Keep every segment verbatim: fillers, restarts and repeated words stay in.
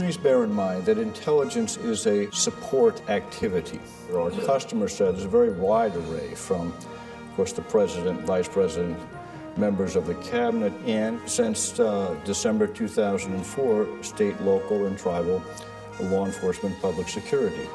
Please bear in mind that intelligence is a support activity. Our customer set is a very wide array from, of course, the President, Vice President, members of the Cabinet, and since uh, December two thousand four, state, local, and tribal law enforcement public security.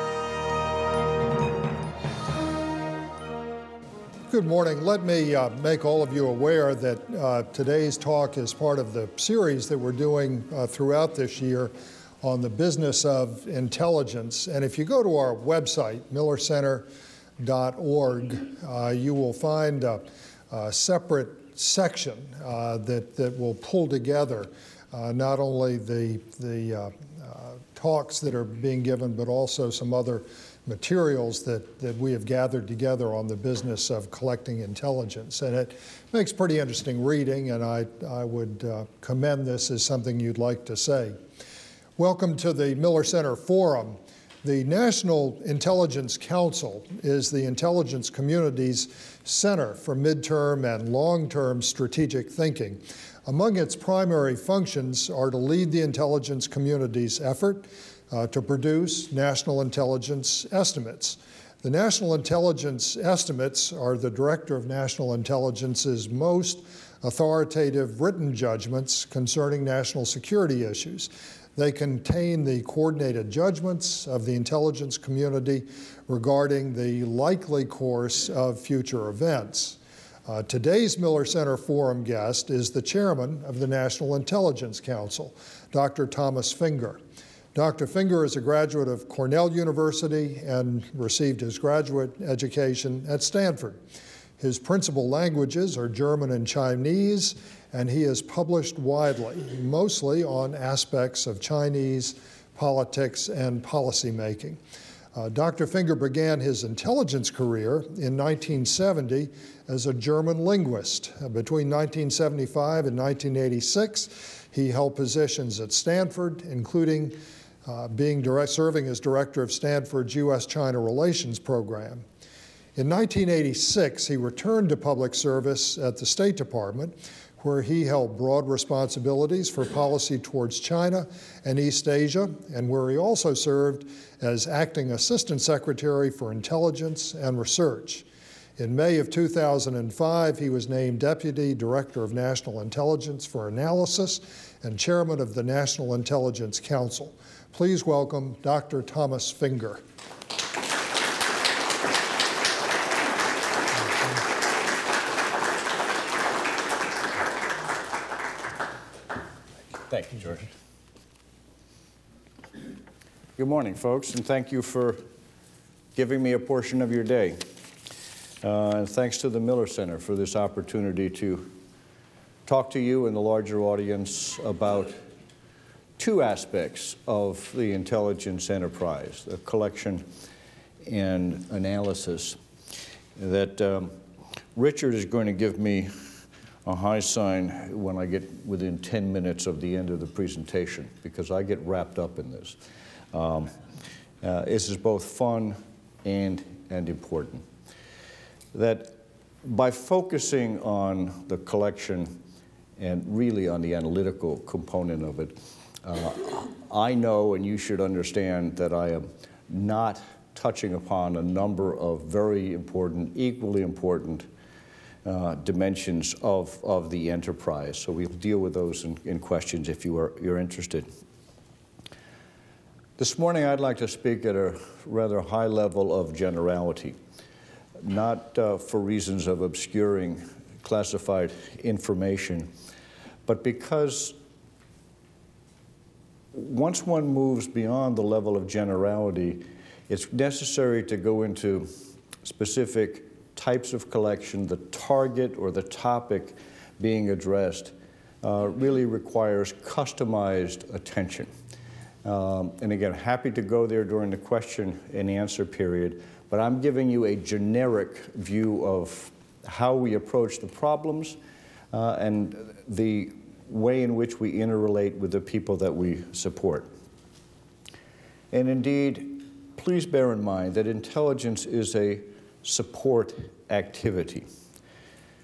Good morning. Let me uh, make all of you aware that uh, today's talk is part of the series that we're doing uh, throughout this year on the business of intelligence. And if you go to our website, miller center dot org, uh, you will find a, a separate section uh, that, that will pull together uh, not only the, the uh, uh, talks that are being given, but also some other materials that, that we have gathered together on the business of collecting intelligence. And it makes pretty interesting reading, and I, I would uh, commend this as something you'd like to say. Welcome to the Miller Center Forum. The National Intelligence Council is the intelligence community's center for midterm and long-term strategic thinking. Among its primary functions are to lead the intelligence community's effort Uh, to produce national intelligence estimates. The national intelligence estimates are the Director of National Intelligence's most authoritative written judgments concerning national security issues. They contain the coordinated judgments of the intelligence community regarding the likely course of future events. Uh, today's Miller Center Forum guest is the chairman of the National Intelligence Council, Doctor Thomas Finger. Doctor Finger is a graduate of Cornell University and received his graduate education at Stanford. His principal languages are German and Chinese, and he has published widely, mostly on aspects of Chinese politics and policymaking. Uh, Doctor Finger began his intelligence career in nineteen seventy as a German linguist. Uh, between nineteen seventy-five and nineteen eighty-six, he held positions at Stanford, including Uh, being direct, serving as director of Stanford's U S China Relations Program. In nineteen eighty-six, he returned to public service at the State Department, where he held broad responsibilities for policy towards China and East Asia, and where he also served as acting Assistant Secretary for Intelligence and Research. In May of two thousand five, he was named Deputy Director of National Intelligence for Analysis and Chairman of the National Intelligence Council. Please welcome Doctor Thomas Finger. Thank you, George. Good morning, folks, and thank you for giving me a portion of your day. Uh, and thanks to the Miller Center for this opportunity to talk to you and the larger audience about two aspects of the intelligence enterprise, the collection and analysis, that um, Richard is going to give me a high sign when I get within ten minutes of the end of the presentation, because I get wrapped up in this. Um, uh, this is both fun and, and important. That by focusing on the collection and really on the analytical component of it, Uh, I know, and you should understand, that I am not touching upon a number of very important, equally important uh, dimensions of, of the enterprise. So we'll deal with those in, in questions if you are, you're interested. This morning I'd like to speak at a rather high level of generality, not uh, for reasons of obscuring classified information, but because once one moves beyond the level of generality, it's necessary to go into specific types of collection. The target or the topic being addressed uh, really requires customized attention. Um, and again, happy to go there during the question and answer period, but I'm giving you a generic view of how we approach the problems uh, and the way in which we interrelate with the people that we support. And indeed, please bear in mind that intelligence is a support activity,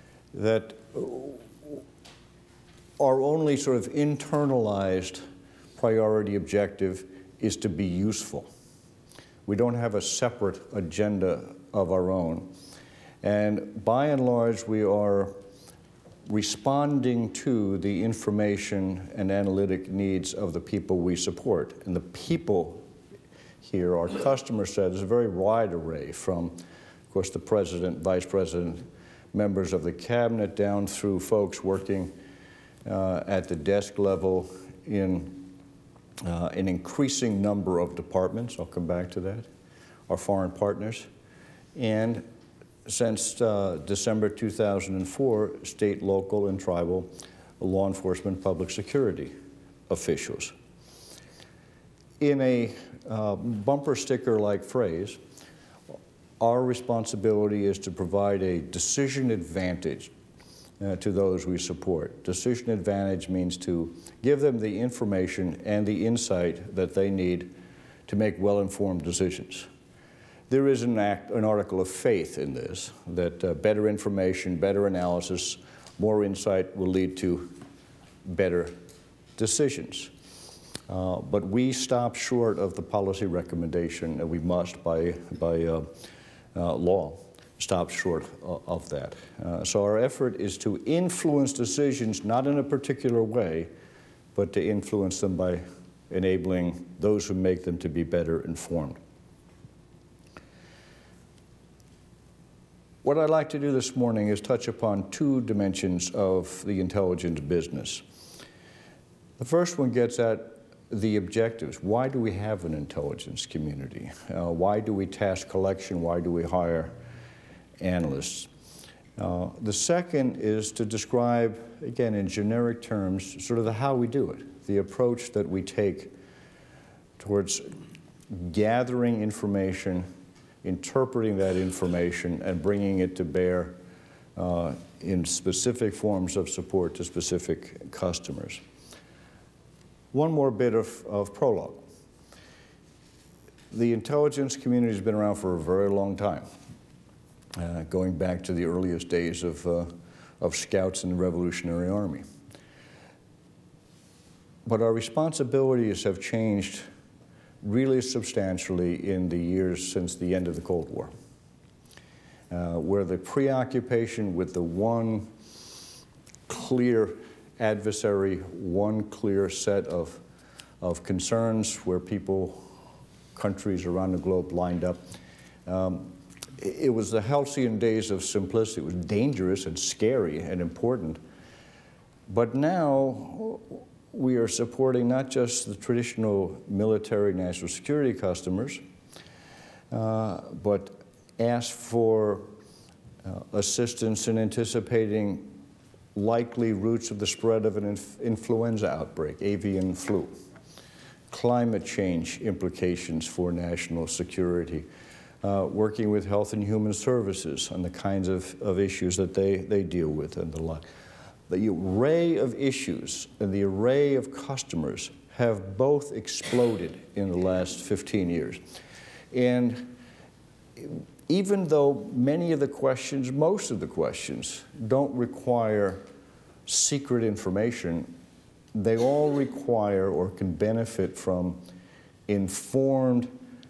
that our only sort of internalized priority objective is to be useful. We don't have a separate agenda of our own. And by and large, we are responding to the information and analytic needs of the people we support. And the people here, our customer set, is a very wide array from, of course, the president, vice president, members of the cabinet, down through folks working uh, at the desk level in uh, an increasing number of departments. I'll come back to that. Our foreign partners. And since uh, December two thousand four, state, local, and tribal law enforcement, public security officials. In a uh, bumper sticker-like phrase, our responsibility is to provide a decision advantage uh, to those we support. Decision advantage means to give them the information and the insight that they need to make well-informed decisions. There is an, act, an article of faith in this, that uh, better information, better analysis, more insight will lead to better decisions. Uh, but we stop short of the policy recommendation, and we must, by, by uh, uh, law, stop short of, of that. Uh, so our effort is to influence decisions, not in a particular way, but to influence them by enabling those who make them to be better informed. What I'd like to do this morning is touch upon two dimensions of the intelligence business. The first one gets at the objectives. Why do we have an intelligence community? Uh, why do we task collection? Why do we hire analysts? Uh, the second is to describe, again, in generic terms, sort of the how we do it, the approach that we take towards gathering information, interpreting that information, and bringing it to bear uh, in specific forms of support to specific customers. One more bit of, of prologue. The intelligence community has been around for a very long time, uh, going back to the earliest days of, uh, of scouts in the Revolutionary Army. But our responsibilities have changed really substantially in the years since the end of the Cold War, uh, where the preoccupation with the one clear adversary, one clear set of, of concerns where people, countries around the globe lined up. Um, it, it was the halcyon days of simplicity. It was dangerous and scary and important. But now we are supporting not just the traditional military national security customers, uh, but ask for uh, assistance in anticipating likely routes of the spread of an inf- influenza outbreak, avian flu, climate change implications for national security, uh, working with Health and Human Services on the kinds of, of issues that they, they deal with and the like. The array of issues and the array of customers have both exploded in the last fifteen years. And even though many of the questions, most of the questions, don't require secret information, they all require or can benefit from informed,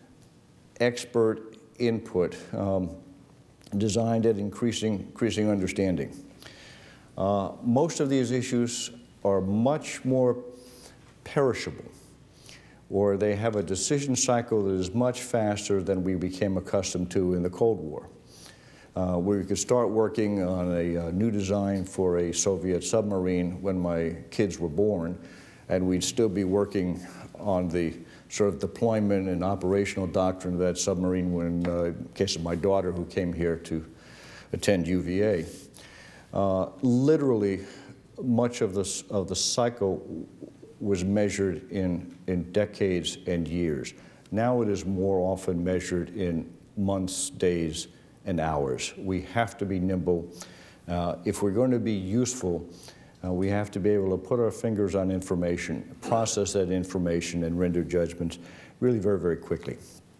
expert input um, designed at increasing, increasing understanding. Uh, most of these issues are much more perishable, or they have a decision cycle that is much faster than we became accustomed to in the Cold War, uh, where we could start working on a, a new design for a Soviet submarine when my kids were born, and we'd still be working on the sort of deployment and operational doctrine of that submarine when, uh, in case of my daughter who came here to attend U V A. Uh, literally, much of the, of the cycle was measured in, in decades and years. Now it is more often measured in months, days, and hours. We have to be nimble. Uh, if we're going to be useful, uh, we have to be able to put our fingers on information, process that information, and render judgments really very, very quickly.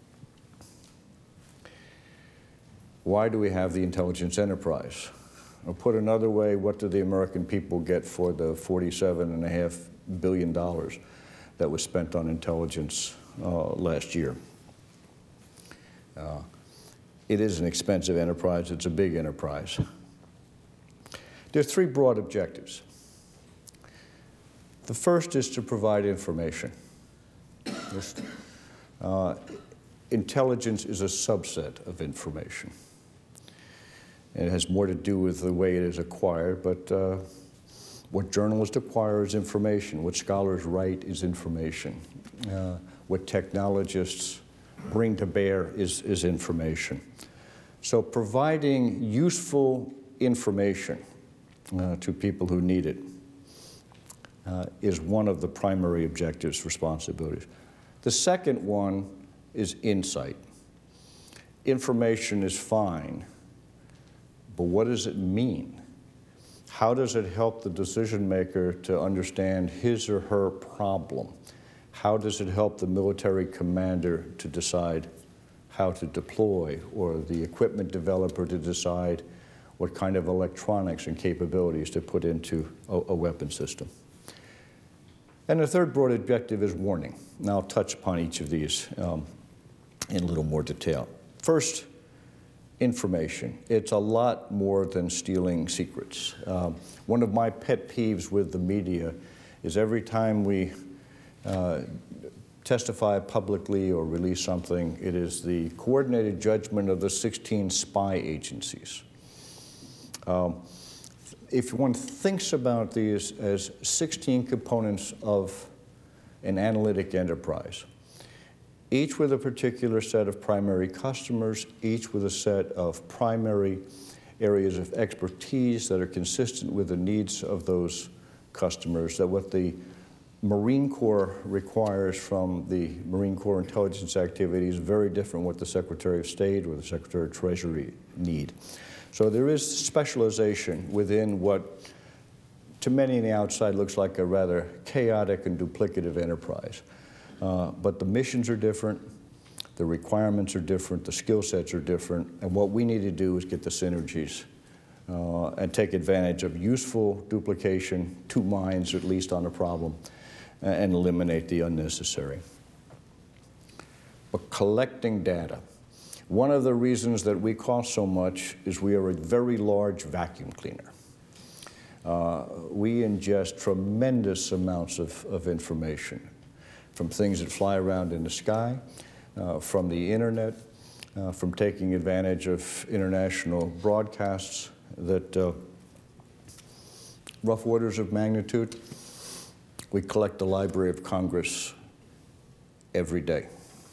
Why do we have the intelligence enterprise? Or put another way, what do the American people get for the forty-seven point five billion dollars that was spent on intelligence uh, last year. Uh, it is an expensive enterprise. It's a big enterprise. There are three broad objectives. The first is to provide information. This, uh, intelligence is a subset of information. And it has more to do with the way it is acquired, but uh, what journalists acquire is information. What scholars write is information. Uh, what technologists bring to bear is, is information. So providing useful information uh, to people who need it uh, is one of the primary objectives, responsibilities. The second one is insight. Information is fine, but what does it mean? How does it help the decision maker to understand his or her problem? How does it help the military commander to decide how to deploy, or the equipment developer to decide what kind of electronics and capabilities to put into a, a weapon system? And the third broad objective is warning. Now I'll touch upon each of these um, in a little more detail. First, information. It's a lot more than stealing secrets. Um, one of my pet peeves with the media is every time we uh, testify publicly or release something, it is the coordinated judgment of the sixteen spy agencies. Um, if one thinks about these as sixteen components of an analytic enterprise, each with a particular set of primary customers, each with a set of primary areas of expertise that are consistent with the needs of those customers, that what the Marine Corps requires from the Marine Corps intelligence activities is very different what the Secretary of State or the Secretary of Treasury need. So there is specialization within what, to many on the outside, looks like a rather chaotic and duplicative enterprise. Uh, but the missions are different, the requirements are different, the skill sets are different, and what we need to do is get the synergies uh, and take advantage of useful duplication, two minds at least on a problem, and eliminate the unnecessary. But collecting data. One of the reasons that we cost so much is we are a very large vacuum cleaner. Uh, we ingest tremendous amounts of, of information, from things that fly around in the sky, uh, from the internet, uh, from taking advantage of international broadcasts that, uh, rough orders of magnitude, we collect the Library of Congress every day.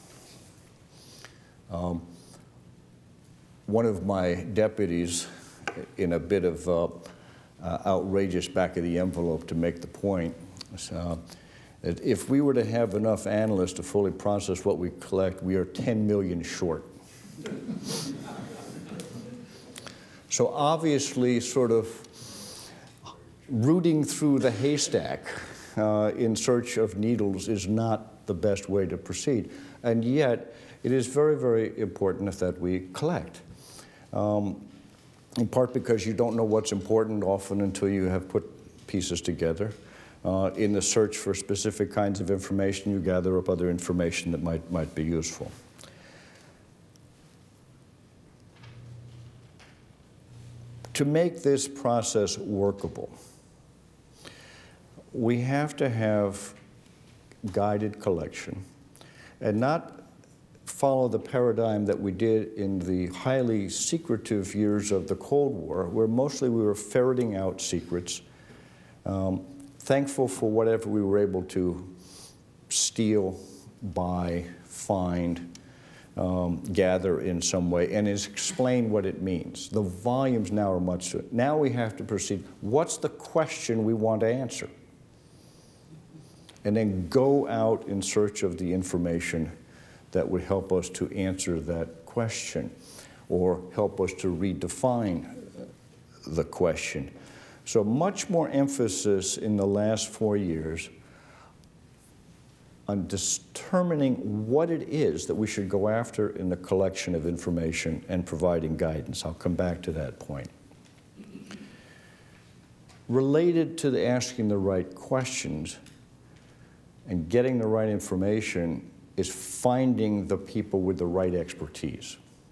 Um, one of my deputies, in a bit of uh, uh, outrageous back of the envelope to make the point, uh, that if we were to have enough analysts to fully process what we collect, we are ten million short. So obviously, sort of rooting through the haystack uh, in search of needles is not the best way to proceed. And yet, it is very, very important that we collect. Um, in part because you don't know what's important often until you have put pieces together. Uh, in the search for specific kinds of information, you gather up other information that might, might be useful. To make this process workable, we have to have guided collection and not follow the paradigm that we did in the highly secretive years of the Cold War, where mostly we were ferreting out secrets, um, thankful for whatever we were able to steal, buy, find, um, gather in some way, and is explain what it means. The volumes now are much. Now we have to proceed. What's the question we want to answer? And then go out in search of the information that would help us to answer that question or help us to redefine the question. So much more emphasis in the last four years on determining what it is that we should go after in the collection of information and providing guidance. I'll come back to that point. Related to the asking the right questions, And getting the right information is finding the people with the right expertise.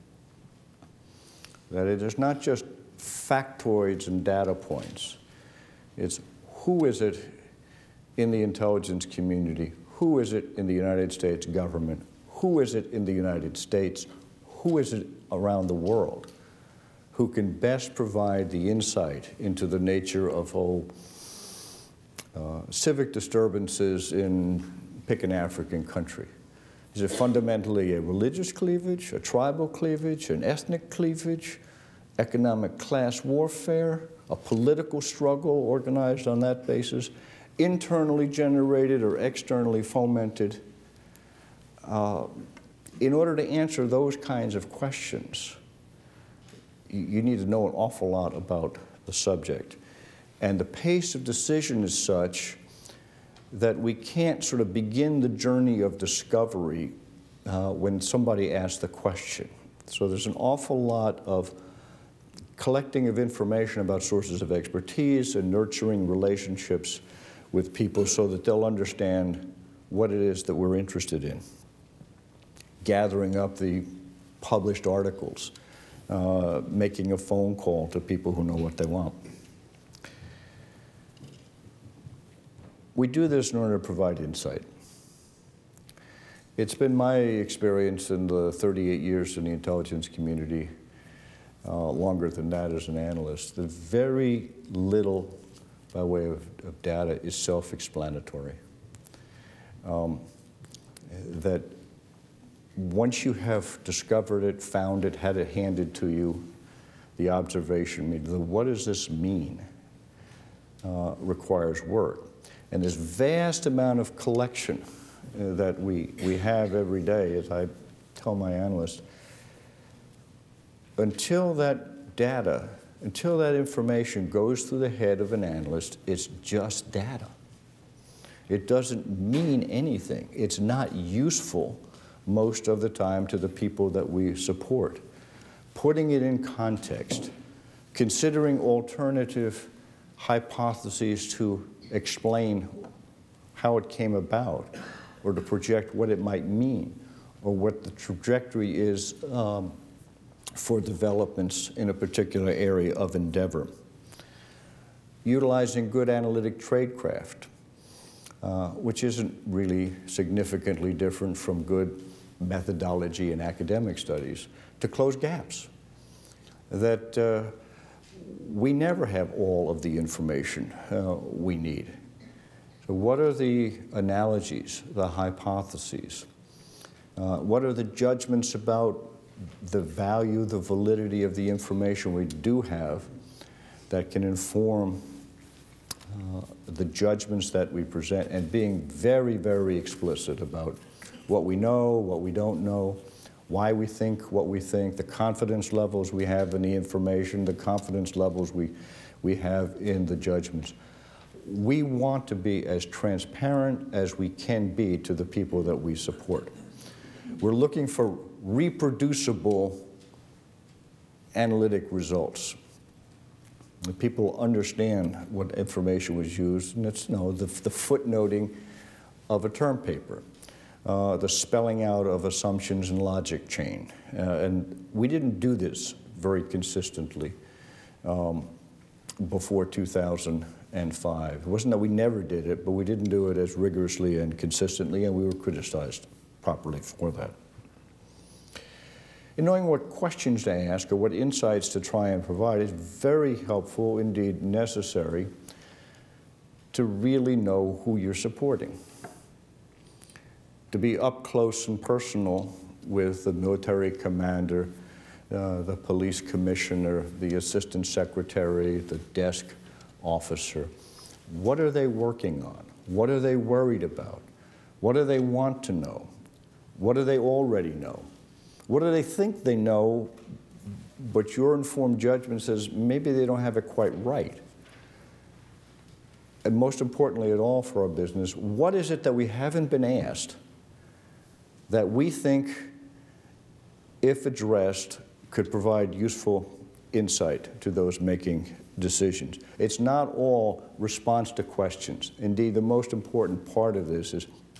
That it is not just factoids and data points. It's who is it in the intelligence community? Who is it in the United States government? Who is it in the United States? Who is it around the world who can best provide the insight into the nature of oh, uh, civic disturbances in pick an African country? Is it fundamentally a religious cleavage, a tribal cleavage, an ethnic cleavage, economic class warfare, a political struggle organized on that basis, internally generated or externally fomented? Uh, in order to answer those kinds of questions, you, you need to know an awful lot about the subject. And the pace of decision is such that we can't sort of begin the journey of discovery uh, when somebody asks the question. So there's an awful lot of collecting of information about sources of expertise and nurturing relationships with people so that they'll understand what it is that we're interested in. Gathering up the published articles, uh, making a phone call to people who know what they want. We do this in order to provide insight. It's been my experience in the thirty-eight years in the intelligence community, uh, longer than that as an analyst, that very little by way of, of data is self-explanatory. Um, that once you have discovered it, found it, had it handed to you, the observation, the what does this mean, uh, requires work. And this vast amount of collection uh, that we, we have every day, as I tell my analysts, until that data, until that information goes through the head of an analyst, it's just data. It doesn't mean anything. It's not useful most of the time to the people that we support. Putting it in context, considering alternative hypotheses to explain how it came about, or to project what it might mean, or what the trajectory is um, for developments in a particular area of endeavor. Utilizing good analytic tradecraft, uh, which isn't really significantly different from good methodology in academic studies, to close gaps. That uh, we never have all of the information uh, we need. So what are the analogies, the hypotheses? Uh, what are the judgments about the value, the validity of the information we do have that can inform uh, the judgments that we present, and being very, very explicit about what we know, what we don't know, why we think what we think, the confidence levels we have in the information, the confidence levels we, we have in the judgments. We want to be as transparent as we can be to the people that we support. We're looking for reproducible analytic results. The people understand what information was used, and it's you know, the, the footnoting of a term paper. Uh, the spelling out of assumptions and logic chain. Uh, and we didn't do this very consistently um, before two thousand five. It wasn't that we never did it, but we didn't do it as rigorously and consistently, and we were criticized properly for that. In knowing what questions to ask or what insights to try and provide is very helpful, indeed necessary, to really know who you're supporting. To be up close and personal with the military commander, uh, the police commissioner, the assistant secretary, the desk officer. What are they working on? What are they worried about? What do they want to know? What do they already know? What do they think they know, but your informed judgment says maybe they don't have it quite right? And most importantly at all for our business, what is it that we haven't been asked that we think, if addressed, could provide useful insight to those making decisions? It's not all response to questions. Indeed, the most important part of this is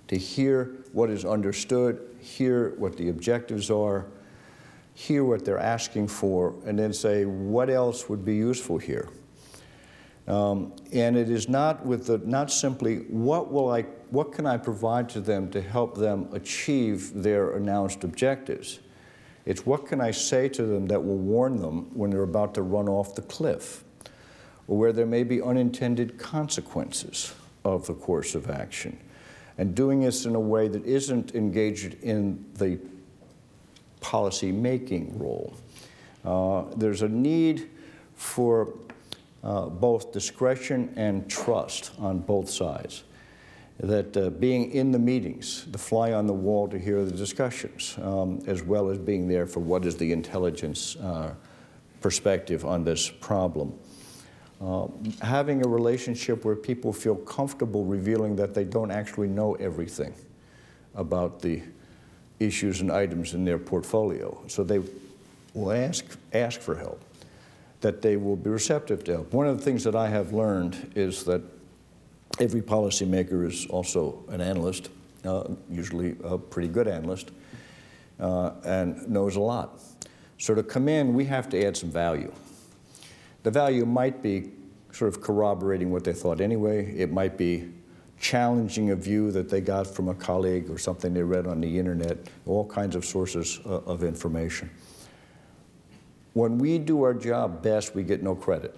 to hear what is understood, hear what the objectives are, hear what they're asking for, and then say, what else would be useful here? Um, and it is not with the, not simply, what will I, what can I provide to them to help them achieve their announced objectives? It's what can I say to them that will warn them when they're about to run off the cliff, or where there may be unintended consequences of the course of action. And doing this in a way that isn't engaged in the policy-making role. Uh, there's a need for uh, both discretion and trust on both sides. That uh, being in the meetings, the fly on the wall to hear the discussions, um, as well as being there for what is the intelligence uh, perspective on this problem. Uh, having a relationship where people feel comfortable revealing that they don't actually know everything about the issues and items in their portfolio. So they will ask, ask for help, that they will be receptive to help. One of the things that I have learned is that every policymaker is also an analyst, uh, usually a pretty good analyst, uh, and knows a lot. So to come in, we have to add some value. The value might be sort of corroborating what they thought anyway. It might be challenging a view that they got from a colleague or something they read on the internet, all kinds of sources uh, of information. When we do our job best, we get no credit.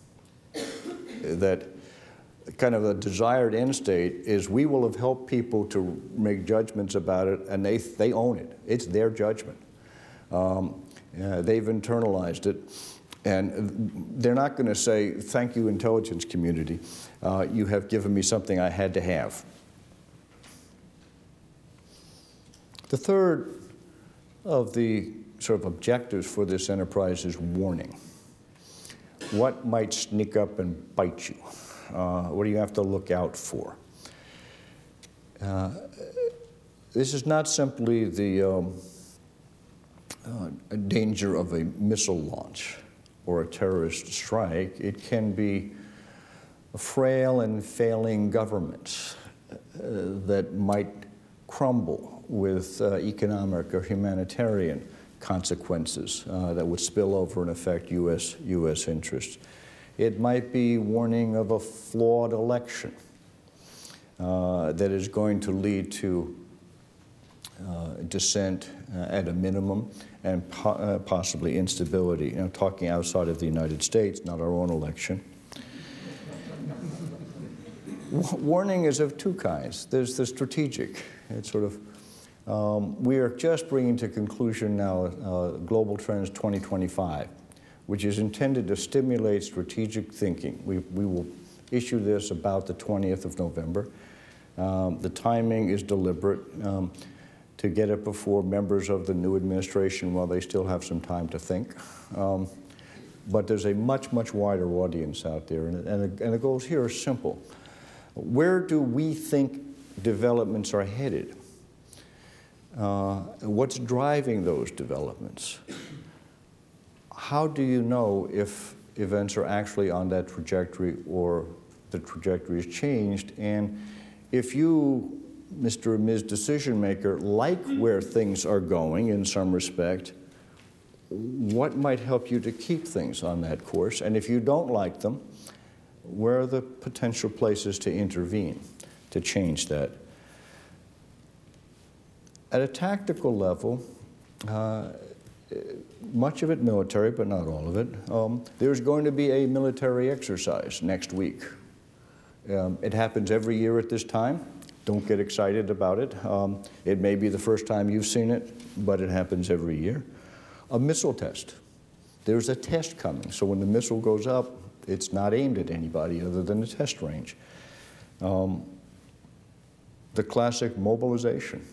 That kind of the desired end state is we will have helped people to make judgments about it, and they, they own it. It's their judgment. Um, uh, they've internalized it. And they're not going to say, thank you, intelligence community. Uh, you have given me something I had to have. The third of the sort of objectives for this enterprise is warning. What might sneak up and bite you? Uh, what do you have to look out for? Uh, this is not simply the um, uh, danger of a missile launch or a terrorist strike. It can be frail and failing governments uh, that might crumble with uh, economic or humanitarian consequences uh, that would spill over and affect U S U S interests. It might be warning of a flawed election uh, that is going to lead to uh, dissent uh, at a minimum, and po uh, possibly instability. You know, talking outside of the United States, not our own election. Warning is of two kinds. There's the strategic. It's sort of, um, we are just bringing to conclusion now uh, Global Trends twenty twenty-five, which is intended to stimulate strategic thinking. We, we will issue this about the twentieth of November. Um, the timing is deliberate. Um, to get it before members of the new administration while they still have some time to think. Um, but there's a much, much wider audience out there, and, and, and the goals here are simple. Where do we think developments are headed? Uh, what's driving those developments? How do you know if events are actually on that trajectory or the trajectory has changed? And if you, Mister or Miz Decision Maker, like where things are going in some respect, what might help you to keep things on that course? And if you don't like them, where are the potential places to intervene, to change that? At a tactical level, uh, much of it military, but not all of it, um, there's going to be a military exercise next week. Um, it happens every year at this time. Don't get excited about it. Um, it may be the first time you've seen it, but it happens every year. A missile test. There's a test coming, so when the missile goes up, it's not aimed at anybody other than the test range. Um, the classic mobilization.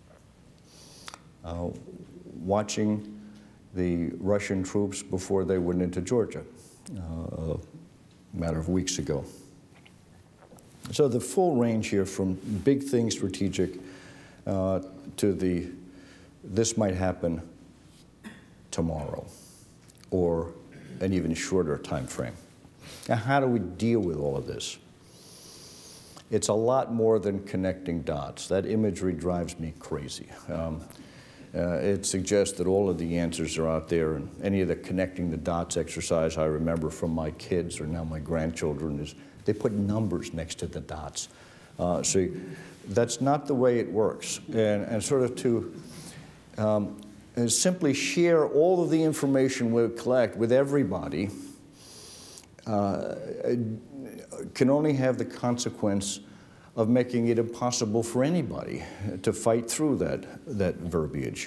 Uh, watching the Russian troops before they went into Georgia uh, a matter of weeks ago. So the full range here from big things strategic uh, to the this might happen tomorrow or an even shorter time frame. Now, how do we deal with all of this? it's a lot more than connecting dots. That imagery drives me crazy. Um, uh, it suggests that all of the answers are out there, and any of the connecting the dots exercise I remember from my kids or now my grandchildren is they put numbers next to the dots. Uh, so that's not the way it works. And, and sort of to um, simply share all of the information we collect with everybody uh, can only have the consequence of making it impossible for anybody to fight through that, that verbiage.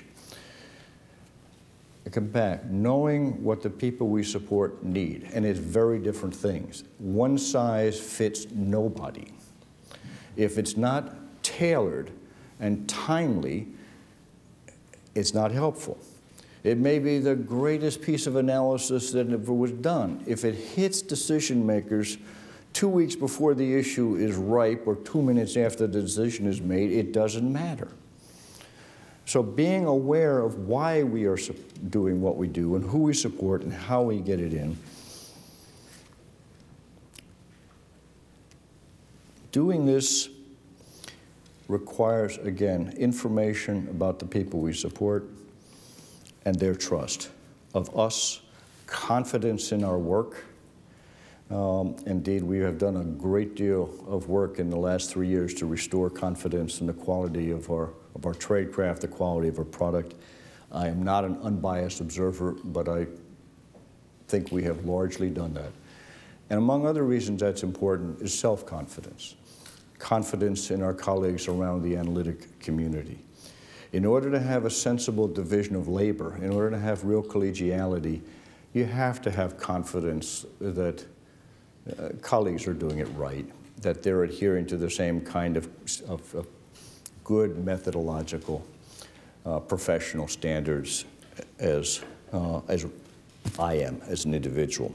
I come back, knowing what the people we support need, and it's very different things. One size fits nobody. If it's not tailored and timely, it's not helpful. It may be the greatest piece of analysis that ever was done. If it hits decision makers two weeks before the issue is ripe or two minutes after the decision is made, it doesn't matter. So being aware of why we are doing what we do and who we support and how we get it in, doing this requires, again, information about the people we support and their trust of us, confidence in our work. Um, indeed, we have done a great deal of work in the last three years to restore confidence in the quality of our, of our tradecraft, the quality of our product. I am not an unbiased observer, but I think we have largely done that. And among other reasons that's important is self-confidence, confidence in our colleagues around the analytic community. In order to have a sensible division of labor, in order to have real collegiality, you have to have confidence that uh, colleagues are doing it right, that they're adhering to the same kind of, of, of good methodological, uh, professional standards as, uh, as I am as an individual.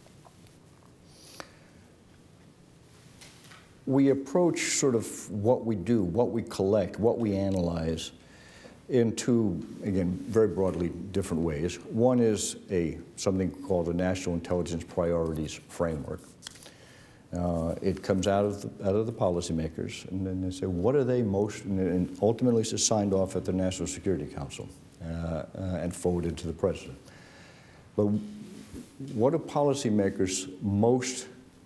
We approach sort of what we do, what we collect, what we analyze in two, again, very broadly different ways. One is a something called the National Intelligence Priorities Framework. Uh, it comes out of the, out of the policymakers, and then they say, what are they most, and ultimately it's signed off at the National Security Council uh, uh, and forwarded to the President. But what do policymakers most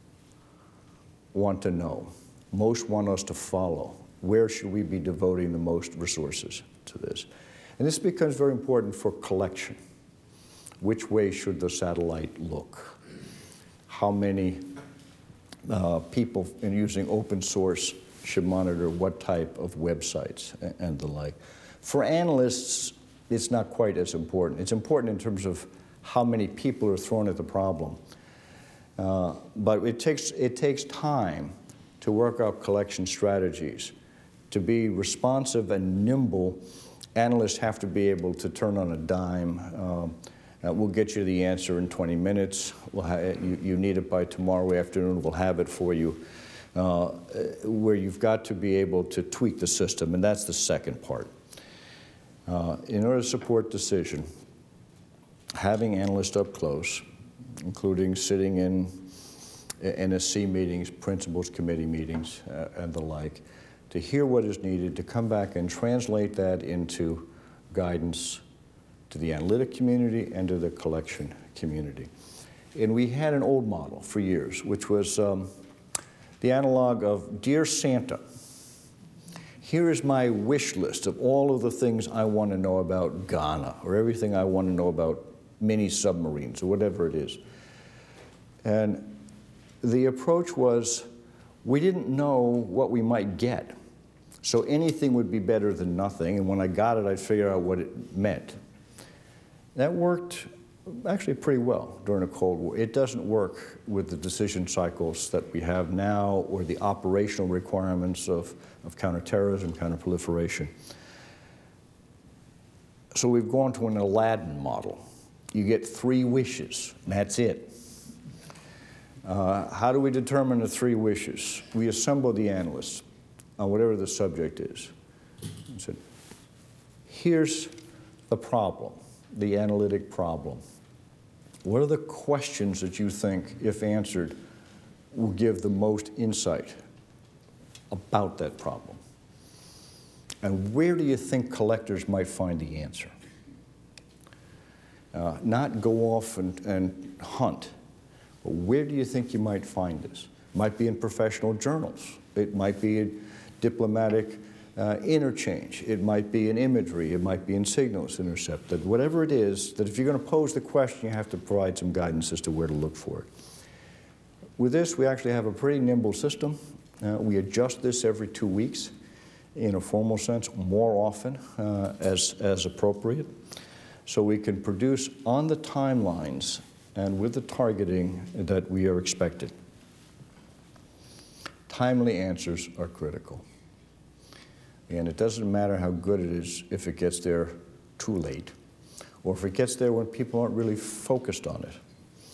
want to know, most want us to follow? Where should we be devoting the most resources to this? And this becomes very important for collection. Which way should the satellite look? How many uh, people in using open source should monitor what type of websites and, and the like? For analysts, it's not quite as important. It's important in terms of how many people are thrown at the problem. Uh, but it takes, it takes time to work out collection strategies. To be responsive and nimble, analysts have to be able to turn on a dime. Um, uh, we'll get you the answer in twenty minutes. We'll ha you, you need it by tomorrow afternoon. We'll have it for you. Uh, where you've got to be able to tweak the system, and that's the second part. Uh, in order to support decision, having analysts up close, including sitting in N S C meetings, principals committee meetings, uh, and the like, to hear what is needed, to come back and translate that into guidance to the analytic community and to the collection community. And we had an old model for years, which was um, the analog of, Dear Santa, here is my wish list of all of the things I want to know about Ghana, or everything I want to know about mini submarines, or whatever it is. And the approach was, we didn't know what we might get. So anything would be better than nothing, and when I got it, I'd figure out what it meant. That worked actually pretty well during the Cold War. It doesn't work with the decision cycles that we have now or the operational requirements of, of counterterrorism, counterproliferation. So we've gone to an Aladdin model. You get three wishes, and that's it. Uh, how do we determine the three wishes? We assemble the analysts on whatever the subject is. And said, here's the problem, the analytic problem. What are the questions that you think, if answered, will give the most insight about that problem? And where do you think collectors might find the answer? Uh, not go off and, and hunt, but where do you think you might find this? It might be in professional journals. It might be in diplomatic uh, interchange. It might be in imagery. It might be in signals intercepted. Whatever it is, that if you're going to pose the question, you have to provide some guidance as to where to look for it. With this, we actually have a pretty nimble system. Uh, we adjust this every two weeks in a formal sense, more often uh, as, as appropriate. So we can produce on the timelines and with the targeting that we are expected. Timely answers are critical. And it doesn't matter how good it is if it gets there too late, or if it gets there when people aren't really focused on it.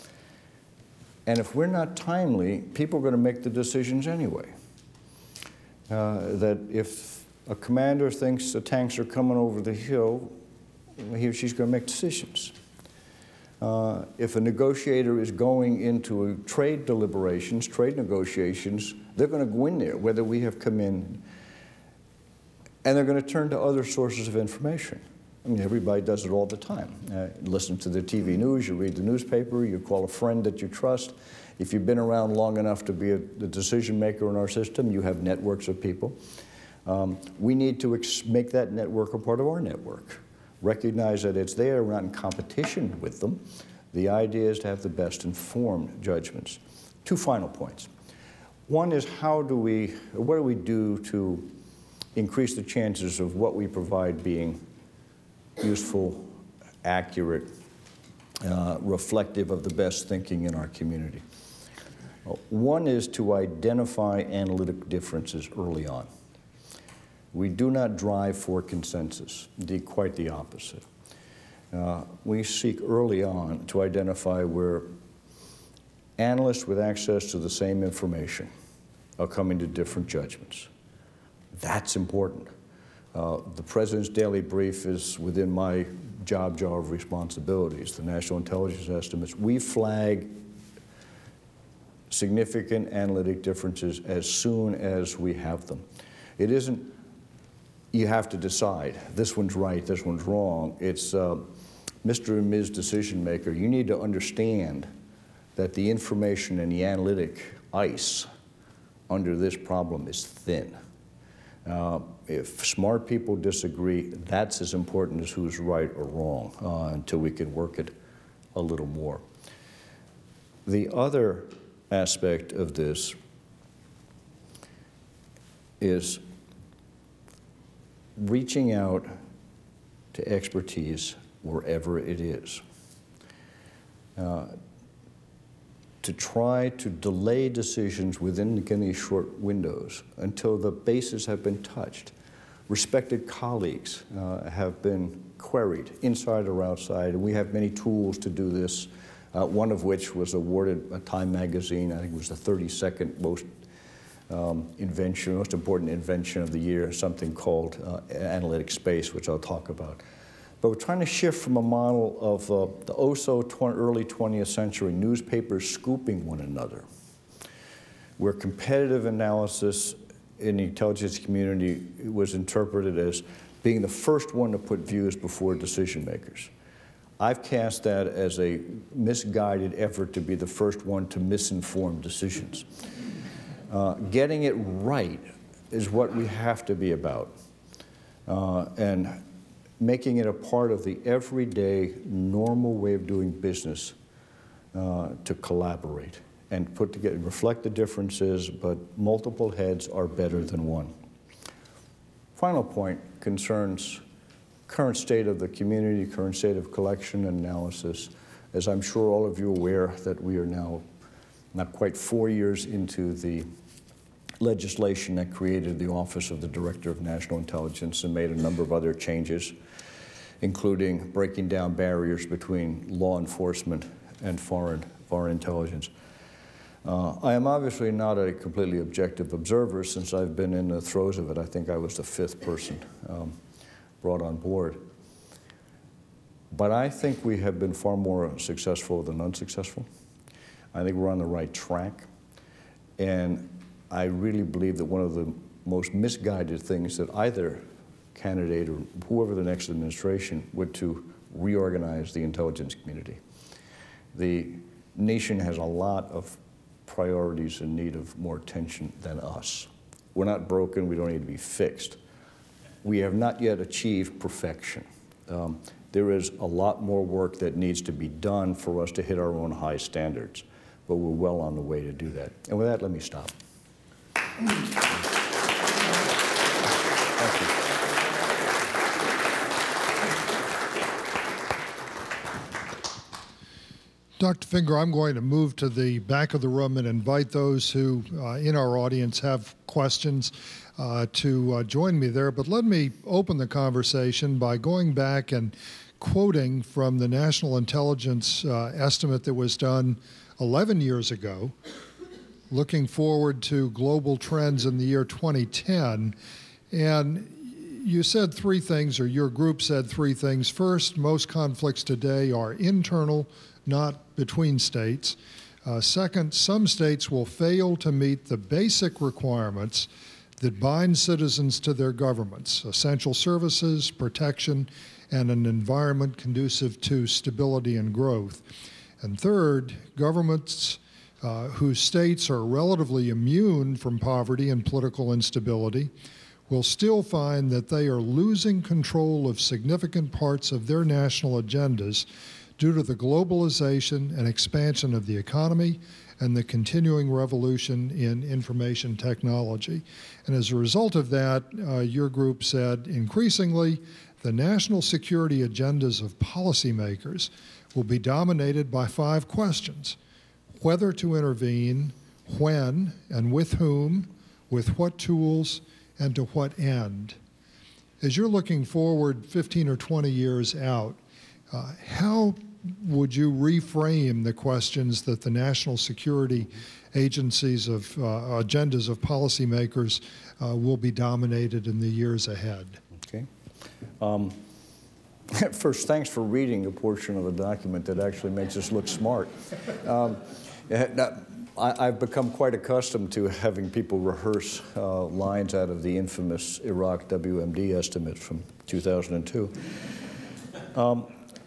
And if we're not timely, people are going to make the decisions anyway. Uh, that if a commander thinks the tanks are coming over the hill, he or she's going to make decisions. Uh, if a negotiator is going into a trade deliberations, trade negotiations, they're going to go in there, whether we have come in, and they're going to turn to other sources of information. I mean, everybody does it all the time. Uh, listen to the T V news, you read the newspaper, you call a friend that you trust. If you've been around long enough to be a, the decision maker in our system, you have networks of people. Um, we need to ex- make that network a part of our network. Recognize that it's there, we're not in competition with them. The idea is to have the best informed judgments. Two final points. One is how do we, what do we do to increase the chances of what we provide being useful, accurate, uh, reflective of the best thinking in our community? Well, one is to identify analytic differences early on. We do not drive for consensus, the, quite the opposite. Uh, we seek early on to identify where analysts with access to the same information are coming to different judgments. That's important. Uh, the President's daily brief is within my job jar of responsibilities, the national intelligence estimates. We flag significant analytic differences as soon as we have them. It isn't, you have to decide, this one's right, this one's wrong. It's uh, Mister and Miz Decision Maker, you need to understand that the information and the analytic ice under this problem is thin. Uh, if smart people disagree, that's as important as who's right or wrong uh, until we can work it a little more. The other aspect of this is reaching out to expertise wherever it is. Uh, to try to delay decisions within again, these short windows until the bases have been touched. Respected colleagues uh, have been queried inside or outside, and we have many tools to do this, uh, one of which was awarded a Time magazine, I think it was the thirty-second most um, invention, most important invention of the year, something called uh, analytic space, which I'll talk about. But we're trying to shift from a model of uh, the oh-so early twentieth century newspapers scooping one another, where competitive analysis in the intelligence community was interpreted as being the first one to put views before decision makers. I've cast that as a misguided effort to be the first one to misinform decisions. Uh, getting it right is what we have to be about. Uh, and making it a part of the everyday, normal way of doing business uh, to collaborate and put together, reflect the differences, but multiple heads are better than one. Final point concerns current state of the community, current state of collection and analysis. As I'm sure all of you are aware that we are now not quite four years into the legislation that created the Office of the Director of National Intelligence and made a number of other changes, including breaking down barriers between law enforcement and foreign, foreign intelligence. Uh, I am obviously not a completely objective observer since I've been in the throes of it. I think I was the fifth person um, brought on board. But I think we have been far more successful than unsuccessful. I think we're on the right track. And I really believe that one of the most misguided things that either candidate or whoever the next administration would to reorganize the intelligence community. The nation has a lot of priorities in need of more attention than us. We're not broken, we don't need to be fixed. We have not yet achieved perfection. Um, there is a lot more work that needs to be done for us to hit our own high standards, but we're well on the way to do that. And with that, let me stop. Thank you. Doctor Finger, I'm going to move to the back of the room and invite those who uh, in our audience have questions uh, to uh, join me there. But let me open the conversation by going back and quoting from the National Intelligence uh, estimate that was done eleven years ago, looking forward to global trends in the year twenty ten. And you said three things, or your group said three things. First, most conflicts today are internal, not between states. Uh, second, some states will fail to meet the basic requirements that bind citizens to their governments: essential services, protection, and an environment conducive to stability and growth. And third, governments uh, whose states are relatively immune from poverty and political instability will still find that they are losing control of significant parts of their national agendas due to the globalization and expansion of the economy and the continuing revolution in information technology. And as a result of that, uh, your group said, increasingly, the national security agendas of policymakers will be dominated by five questions: whether to intervene, when and with whom, with what tools, and to what end. As you're looking forward fifteen or twenty years out, uh, how would you reframe the questions that the national security agencies of uh, agendas of policymakers uh, will be dominated in the years ahead? Okay. Um, first, thanks for reading a portion of a document that actually makes us look smart. Um, I, I've become quite accustomed to having people rehearse uh, lines out of the infamous Iraq W M D estimate from two thousand two. Um,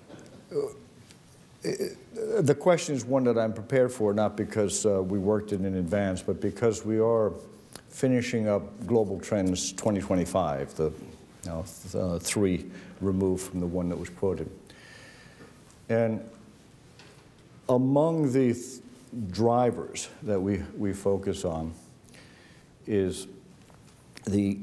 The question is one that I'm prepared for, not because uh, we worked it in advance, but because we are finishing up Global Trends twenty twenty-five, the you know, th uh, three removed from the one that was quoted. And among the th drivers that we, we focus on is the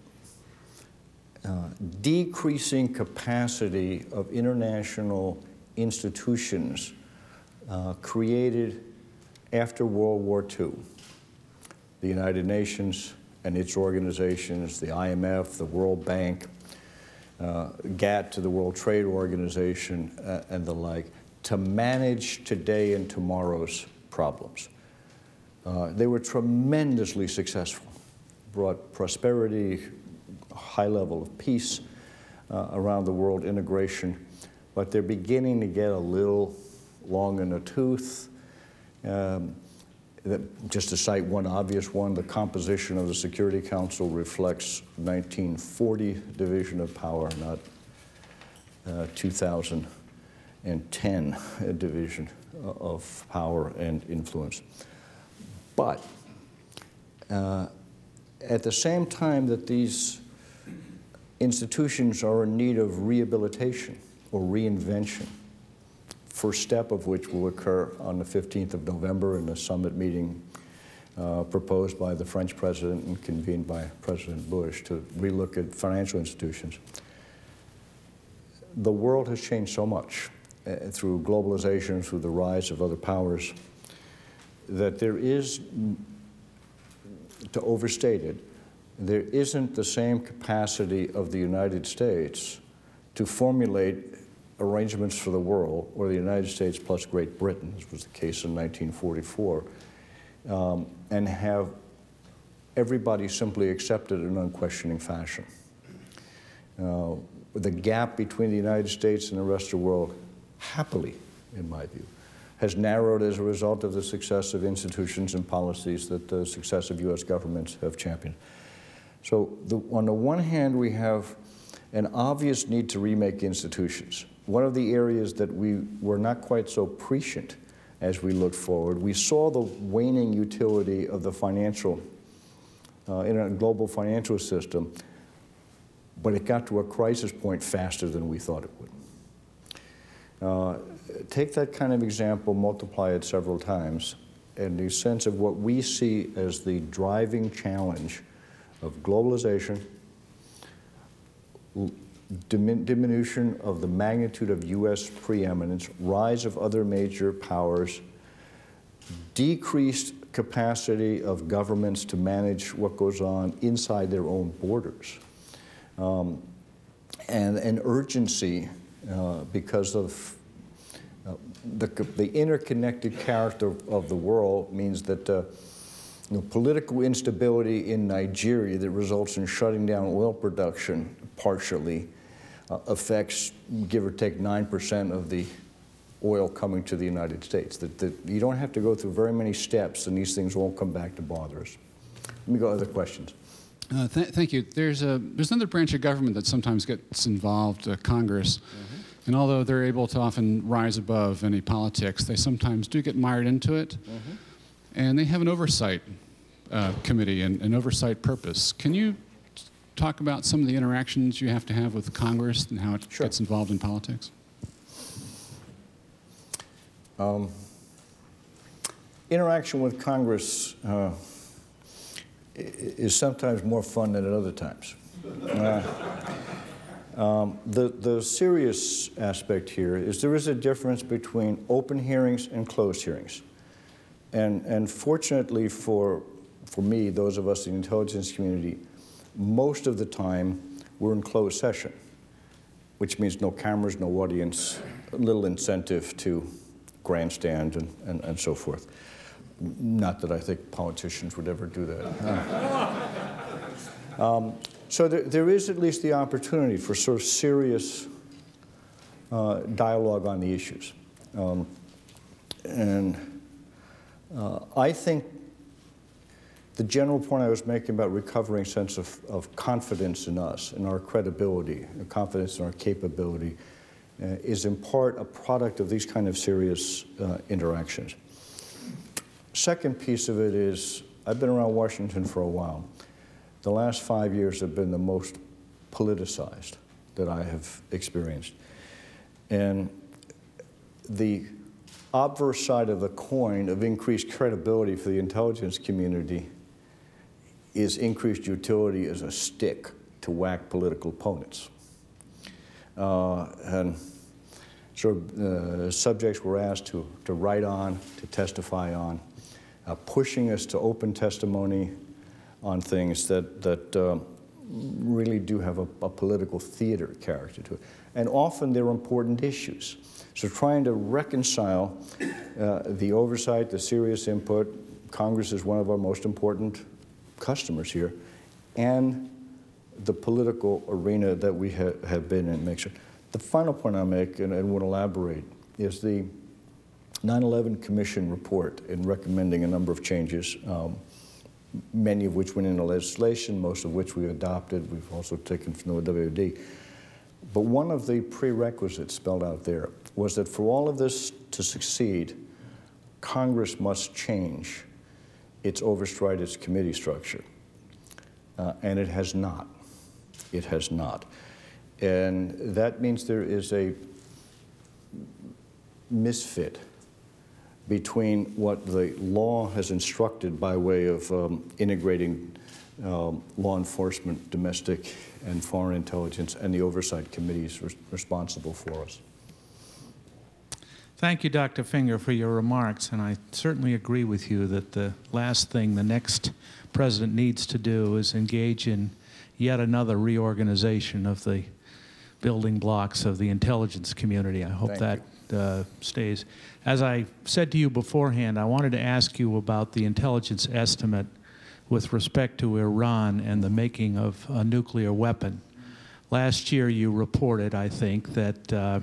uh, decreasing capacity of international institutions uh, created after World War Two. The United Nations and its organizations, the I M F, the World Bank, uh, G A T T to the World Trade Organization, uh, and the like, to manage today and tomorrow's problems. Uh, they were tremendously successful, brought prosperity, a high level of peace uh, around the world, integration, but they're beginning to get a little long in the tooth. Um, that, just to cite one obvious one, the composition of the Security Council reflects nineteen forty division of power, not uh, two thousand ten division of power and influence. But uh, at the same time that these institutions are in need of rehabilitation or reinvention, first step of which will occur on the fifteenth of November in a summit meeting uh, proposed by the French president and convened by President Bush to relook at financial institutions. The world has changed so much uh, through globalization, through the rise of other powers, that there is, to overstate it, there isn't the same capacity of the United States to formulate arrangements for the world, or the United States plus Great Britain, as was the case in nineteen forty-four, um, and have everybody simply accept it in an unquestioning fashion. Uh, the gap between the United States and the rest of the world, happily, in my view, has narrowed as a result of the success of institutions and policies that the successive U S governments have championed. So the, on the one hand, we have an obvious need to remake institutions. One of the areas that we were not quite so prescient as we looked forward, we saw the waning utility of the financial, uh, in a global financial system, but it got to a crisis point faster than we thought it would. Uh, take that kind of example, multiply it several times, and the sense of what we see as the driving challenge of globalization, dimin diminution of the magnitude of U S preeminence, rise of other major powers, decreased capacity of governments to manage what goes on inside their own borders, um, and an urgency uh, because of uh, the, the interconnected character of the world means that uh, you know, political instability in Nigeria that results in shutting down oil production partially uh, affects, give or take, nine percent of the oil coming to the United States. That, that you don't have to go through very many steps and these things won't come back to bother us. Let me go to other questions. Uh, th thank you. There's, a, there's another branch of government that sometimes gets involved, uh, Congress. Mm-hmm. And although they're able to often rise above any politics, they sometimes do get mired into it. Mm-hmm. And they have an oversight uh, committee and an oversight purpose. Can you talk about some of the interactions you have to have with Congress and how it sure. gets involved in politics? Um, interaction with Congress uh, is sometimes more fun than at other times. Uh, um, the, the serious aspect here is there is a difference between open hearings and closed hearings. And, and fortunately for, for me, those of us in the intelligence community, most of the time we're in closed session, which means no cameras, no audience, little incentive to grandstand and, and, and so forth. Not that I think politicians would ever do that. um, so there, there is at least the opportunity for sort of serious uh, dialogue on the issues. Um, and uh, I think the general point I was making about recovering sense of, of confidence in us, in our credibility, confidence in our capability, uh, is in part a product of these kind of serious uh, interactions. Second piece of it is, I've been around Washington for a while. The last five years have been the most politicized that I have experienced. And the obverse side of the coin of increased credibility for the intelligence community is increased utility as a stick to whack political opponents. Uh, and so uh, subjects were asked to, to write on, to testify on, uh, pushing us to open testimony on things that, that uh, really do have a, a political theater character to it. And often they're important issues. So trying to reconcile uh, the oversight, the serious input, Congress is one of our most important customers here, and the political arena that we ha have been in makes it. The final point I'll make, and, and would elaborate, is the nine eleven Commission report in recommending a number of changes, um, many of which went into legislation, most of which we adopted. We've also taken from the W O D. But one of the prerequisites spelled out there was that for all of this to succeed, Congress must change its oversight, its committee structure. Uh, and it has not. It has not. And that means there is a misfit between what the law has instructed by way of um, integrating um, law enforcement, domestic and foreign intelligence, and the oversight committees res responsible for us. Thank you, Doctor Finger, for your remarks, and I certainly agree with you that the last thing the next president needs to do is engage in yet another reorganization of the building blocks of the intelligence community. I hope Thank that uh, stays. As I said to you beforehand, I wanted to ask you about the intelligence estimate with respect to Iran and the making of a nuclear weapon. Last year you reported, I think, that uh,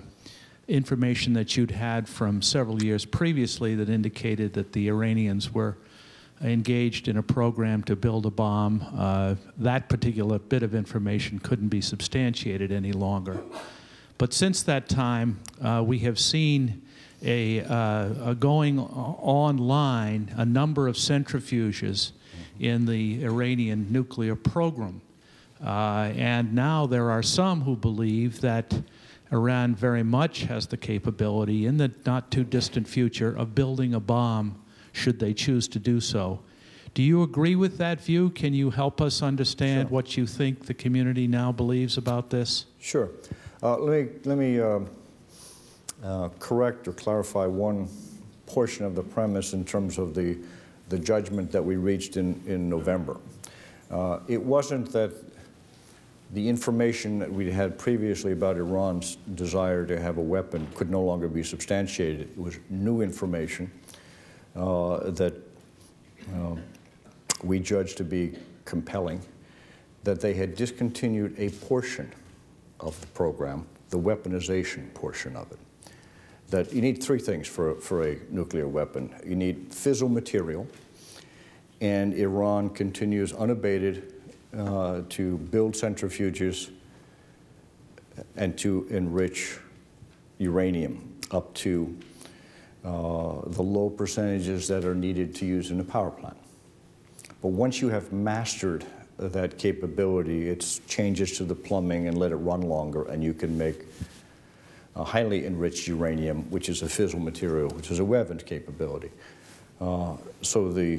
information that you'd had from several years previously that indicated that the Iranians were engaged in a program to build a bomb. Uh, that particular bit of information couldn't be substantiated any longer. But since that time, uh, we have seen a, uh, a going online a number of centrifuges in the Iranian nuclear program. Uh, and now there are some who believe that Iran very much has the capability in the not too distant future of building a bomb should they choose to do so. Do you agree with that view? Can you help us understand Sure. what you think the community now believes about this? Sure. Uh, let me, let me uh, uh, correct or clarify one portion of the premise in terms of the, the judgment that we reached in, in November. Uh, it wasn't that the information that we had previously about Iran's desire to have a weapon could no longer be substantiated. It was new information uh, that uh, we judged to be compelling, that they had discontinued a portion of the program, the weaponization portion of it. That you need three things for, for a nuclear weapon. You need fissile material, and Iran continues unabated Uh, to build centrifuges and to enrich uranium up to uh, the low percentages that are needed to use in a power plant. But once you have mastered that capability, it changes to the plumbing and let it run longer, and you can make a highly enriched uranium, which is a fissile material, which is a weapons capability. Uh, so the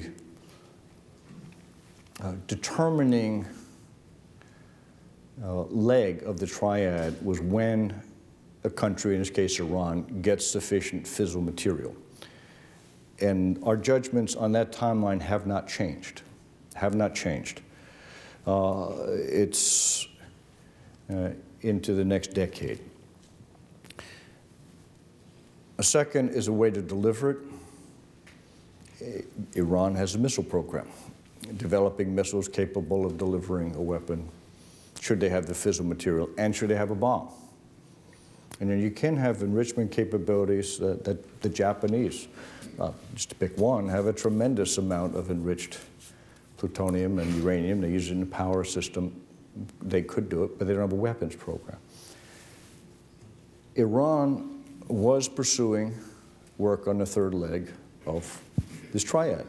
Uh, determining uh, leg of the triad was when a country, in this case Iran, gets sufficient fissile material. And our judgments on that timeline have not changed, have not changed. Uh, it's uh, into the next decade. A second is a way to deliver it. Iran has a missile program, developing missiles capable of delivering a weapon, should they have the fissile material, and should they have a bomb. And then you can have enrichment capabilities that, that the Japanese, uh, just to pick one, have a tremendous amount of enriched plutonium and uranium. They use it in the power system. They could do it, but they don't have a weapons program. Iran was pursuing work on the third leg of this triad.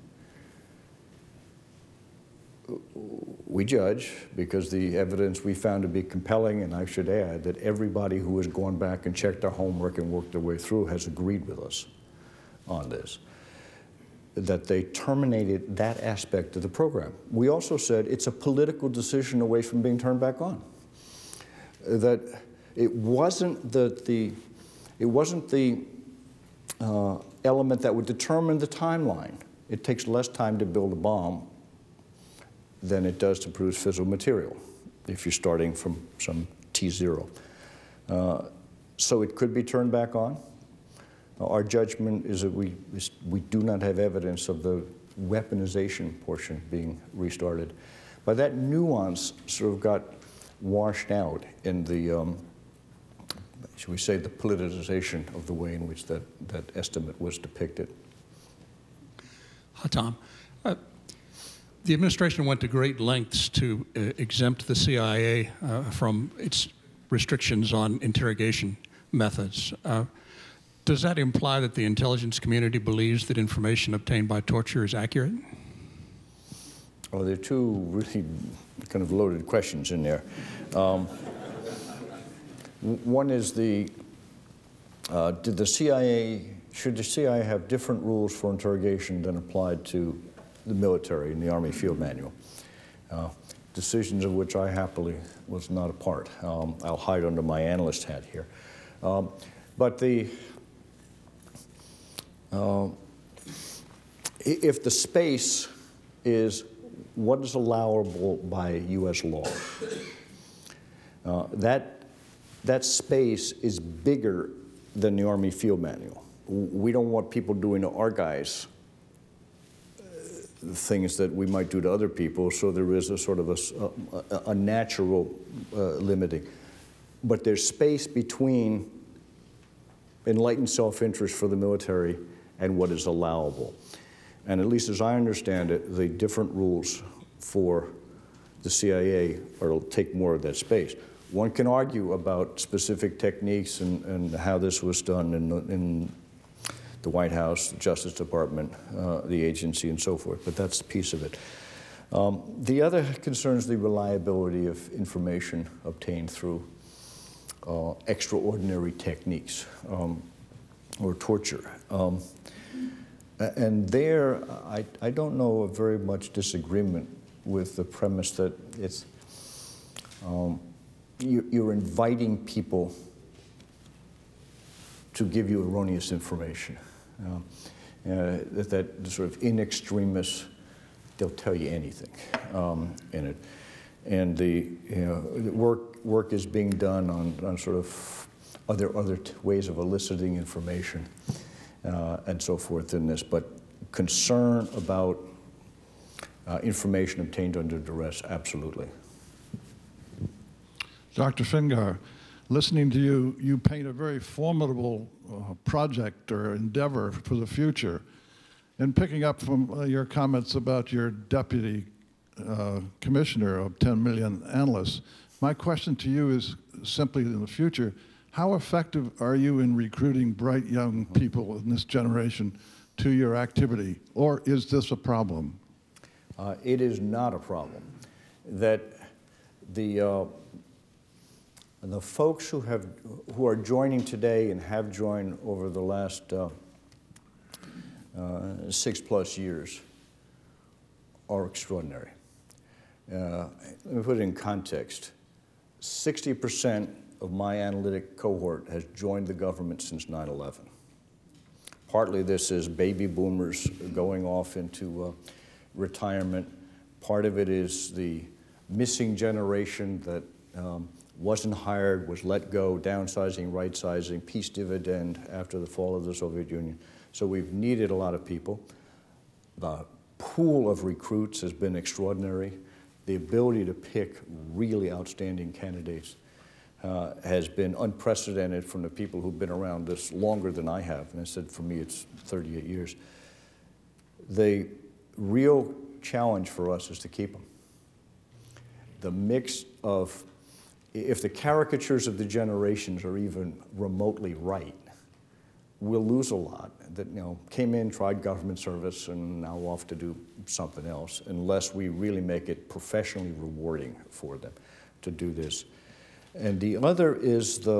We judge, because the evidence we found to be compelling, and I should add that everybody who has gone back and checked our homework and worked their way through has agreed with us on this, that they terminated that aspect of the program. We also said it's a political decision away from being turned back on. That it wasn't the, the, it wasn't the uh, element that would determine the timeline. It takes less time to build a bomb than it does to produce fissile material if you're starting from some T zero. Uh, so it could be turned back on. Uh, our judgment is that we, we do not have evidence of the weaponization portion being restarted. But that nuance sort of got washed out in the, um, should we say, the politicization of the way in which that, that estimate was depicted. Hi, Tom. Uh, The administration went to great lengths to uh, exempt the C I A uh, from its restrictions on interrogation methods. Uh, does that imply that the intelligence community believes that information obtained by torture is accurate? Well, there are two really kind of loaded questions in there. Um, one is the, uh, did the C I A, should the C I A have different rules for interrogation than applied to the military and the Army Field Manual, uh, decisions of which I happily was not a part. Um, I'll hide under my analyst hat here. Um, but the, uh, if the space is what is allowable by U S law, uh, that, that space is bigger than the Army Field Manual. We don't want people doing to our guys things that we might do to other people, so there is a sort of a, a, a natural uh, limiting. But there's space between enlightened self-interest for the military and what is allowable. And at least as I understand it, the different rules for the C I A are to take more of that space. One can argue about specific techniques and, and how this was done in the, in the White House, the Justice Department, uh, the agency, and so forth, but that's a piece of it. Um, the other concerns the reliability of information obtained through uh, extraordinary techniques um, or torture. Um, and there, I, I don't know of very much disagreement with the premise that it's um, you, you're inviting people to give you erroneous information. Uh, uh, that, that sort of in extremis, they'll tell you anything um, in it. And the, you know, the work, work is being done on, on sort of other, other t ways of eliciting information uh, and so forth in this. But concern about uh, information obtained under duress, absolutely. Doctor Fingar, listening to you, you paint a very formidable uh, project or endeavor for the future. And picking up from uh, your comments about your deputy uh, commissioner of ten million analysts, my question to you is simply in the future, how effective are you in recruiting bright young people in this generation to your activity, or is this a problem? Uh, it is not a problem. That the uh, the folks who have who are joining today and have joined over the last uh, uh, six plus years are extraordinary. Uh, let me put it in context. sixty percent of my analytic cohort has joined the government since nine eleven. Partly this is baby boomers going off into uh, retirement. Part of it is the missing generation that um, wasn't hired, was let go, downsizing, right-sizing, peace dividend after the fall of the Soviet Union. So we've needed a lot of people. The pool of recruits has been extraordinary. The ability to pick really outstanding candidates uh, has been unprecedented from the people who've been around this longer than I have. And I said, for me, it's thirty-eight years. The real challenge for us is to keep them. The mix of, if the caricatures of the generations are even remotely right, we'll lose a lot that, you know, came in, tried government service, and now off to do something else, unless we really make it professionally rewarding for them to do this. And the other is the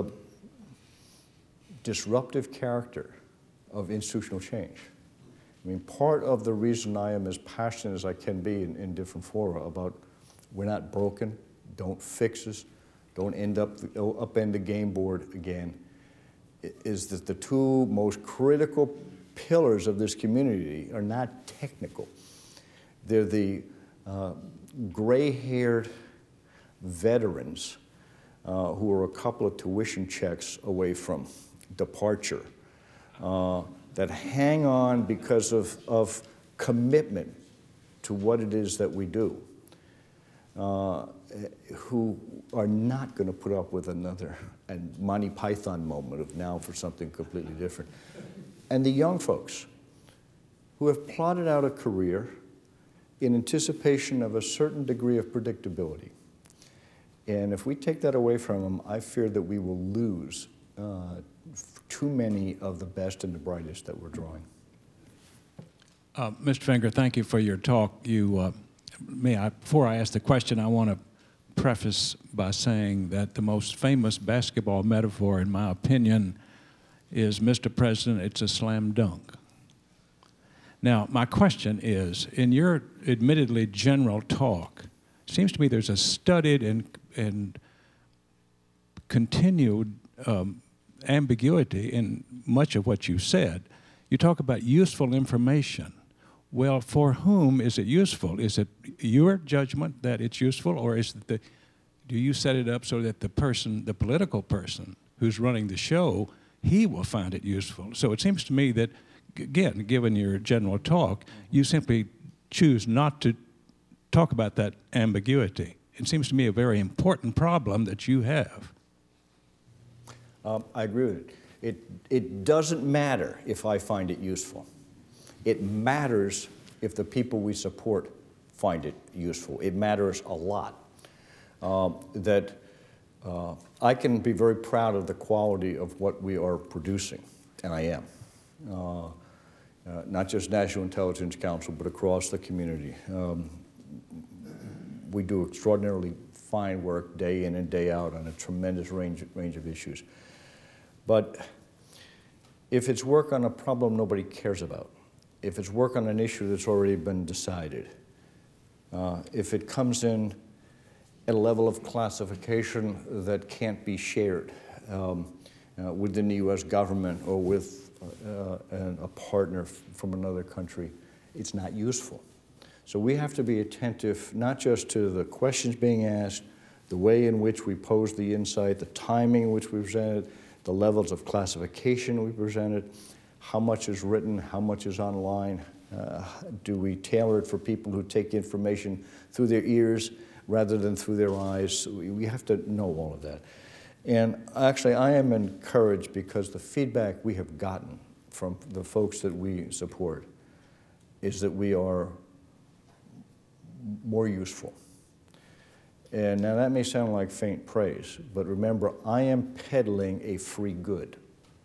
disruptive character of institutional change. I mean, part of the reason I am as passionate as I can be in, in different fora about we're not broken, don't fix us, don't end up the, upend the game board again, is that the two most critical pillars of this community are not technical. They're the uh, gray-haired veterans uh, who are a couple of tuition checks away from departure, uh, that hang on because of, of commitment to what it is that we do, uh, who are not going to put up with another and Monty Python moment of now for something completely different. And the young folks who have plotted out a career in anticipation of a certain degree of predictability. And if we take that away from them, I fear that we will lose uh, too many of the best and the brightest that we're drawing. Uh, Mister Fingar, thank you for your talk. You, uh, may I, before I ask the question, I want to preface by saying that the most famous basketball metaphor, in my opinion, is, Mister President, it's a slam dunk. Now, my question is, in your admittedly general talk, it seems to me there's a studied and, and continued um, ambiguity in much of what you said. You talk about useful information. Well, for whom is it useful? Is it your judgment that it's useful, or is it the, do you set it up so that the person, the political person who's running the show, he will find it useful? So it seems to me that, again, given your general talk, you simply choose not to talk about that ambiguity. It seems to me a very important problem that you have. Um, I agree with it. It. It doesn't matter if I find it useful. It matters if the people we support find it useful. It matters a lot. Uh, that uh, I can be very proud of the quality of what we are producing, and I am. Uh, uh, not just National Intelligence Council, but across the community. Um, we do extraordinarily fine work day in and day out on a tremendous range, range of issues. But if it's work on a problem nobody cares about, if it's work on an issue that's already been decided, uh, if it comes in at a level of classification that can't be shared um, uh, within the U S government or with uh, an, a partner f- from another country, it's not useful. So we have to be attentive not just to the questions being asked, the way in which we pose the insight, the timing in which we present it, the levels of classification we presented, how much is written, how much is online, uh, do we tailor it for people who take information through their ears rather than through their eyes? We, we have to know all of that. And actually, I am encouraged because the feedback we have gotten from the folks that we support is that we are more useful. And now that may sound like faint praise, but remember, I am peddling a free good.